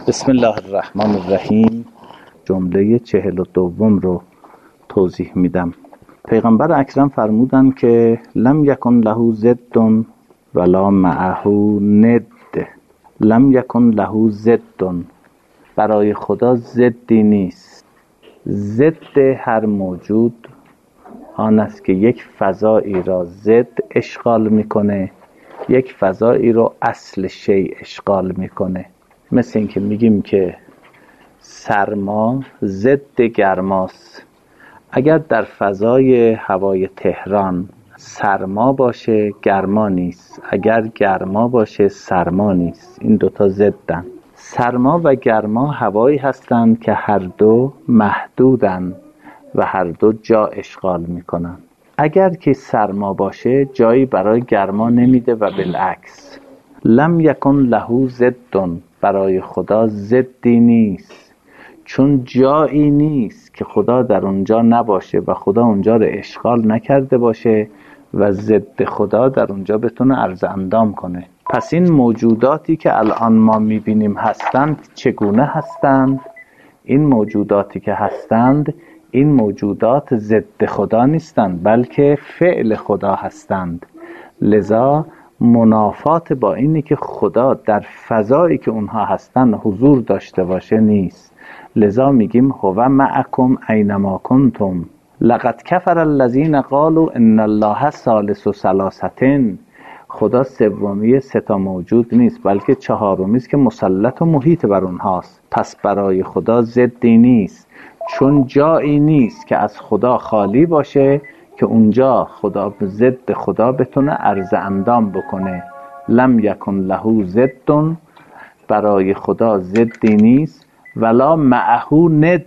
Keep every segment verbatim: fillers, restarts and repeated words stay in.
بسم الله الرحمن الرحیم. جمله چهل و دوم رو توضیح میدم. پیغمبر اکرم فرمودن که لم یکن له ضد ولا معه ند. لم یکن له ضد، برای خدا ضدی نیست. ضد هر موجود آن است که یک فضایی را ضد اشغال میکنه، یک فضایی رو اصل شیء اشغال میکنه. مثل این که میگیم که سرما ضد گرماست. اگر در فضای هوای تهران سرما باشه گرما نیست، اگر گرما باشه سرما نیست. این دوتا ضدن. سرما و گرما هوایی هستند که هر دو محدودن و هر دو جا اشغال میکنن. اگر که سرما باشه جایی برای گرما نمیده و بالعکس. لم یکن له ضد، برای خدا ضدی نیست، چون جایی نیست که خدا در اونجا نباشه و خدا اونجا رو اشغال نکرده باشه و ضد خدا در اونجا بتونه عرض اندام کنه. پس این موجوداتی که الان ما میبینیم هستند چگونه هستند؟ این موجوداتی که هستند این موجودات ضد خدا نیستند، بلکه فعل خدا هستند. لذا منافات با اینی که خدا در فضایی که اونها هستن حضور داشته باشه نیست. لذا میگیم هو معکم اینما کنتم. لقد کفر الذین قالوا ان الله ثالث ثلاثه. خدا سومی سه تا موجود نیست، بلکه چهارمی است که مسلط و محیط بر اونهاست. پس برای خدا ضدی نیست، چون جایی نیست که از خدا خالی باشه که اونجا خدا به ضد خدا بتونه عرض اندام بکنه. لم یکن له ضد، برای خدا ضدی نیست. ولا معه ند،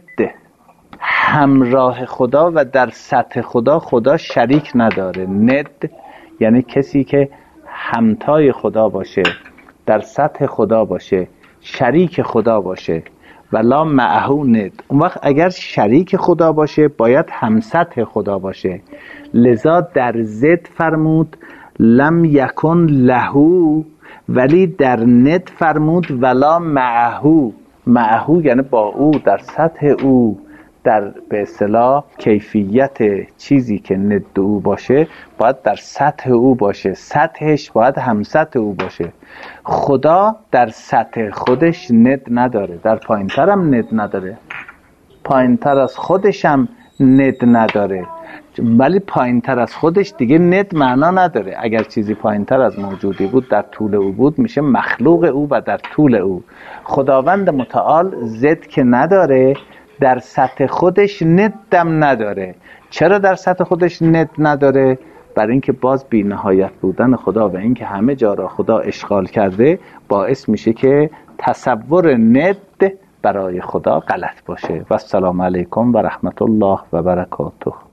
همراه خدا و در سطح خدا خدا شریک نداره. ند یعنی کسی که همتای خدا باشه، در سطح خدا باشه، شریک خدا باشه. ولا معه ند، اون وقت اگر شریک خدا باشه باید هم سطح خدا باشه. لذا در ضد فرمود لم یکن له، ولی در ند فرمود ولا معه. معه یعنی با او، در سطح او، در به اصطلاح کیفیت چیزی که ند او باشه باید در سطح او باشه، سطحش باید هم سطح او باشه. خدا در سطح خودش ند نداره، در پایین تر هم ند نداره، پایین تر از خودش هم ند نداره. ولی پایین تر از خودش دیگه ند معنا نداره. اگر چیزی پایین تر از موجودی بود در طول او بود میشه مخلوق او و در طول او. خداوند متعال ضد که نداره، در سطح خودش ندم نداره. چرا در سطح خودش ند نداره؟ برای اینکه باز بی نهایت بودن خدا و اینکه همه جا را خدا اشغال کرده باعث میشه که تصور ند برای خدا غلط باشه. و السلام علیکم و رحمت الله و برکاته.